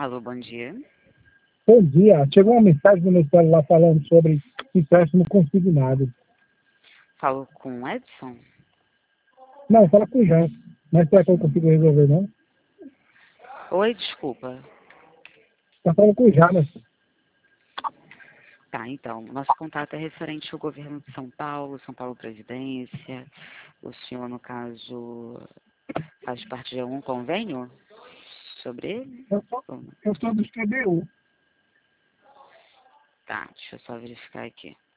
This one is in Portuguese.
Alô, bom dia. Bom dia. Chegou uma mensagem no meu celular falando sobre empréstimo consignado. Falo com o Edson? Não, fala com o Jean. Mas será que eu consigo resolver, não? Oi, desculpa. Tá falando com o Jamas. Tá, então, nosso contato é referente ao governo de São Paulo Presidência. O senhor, no caso, faz parte de algum convênio sobre ele? Eu sou do CBU. Tá, deixa eu só verificar aqui.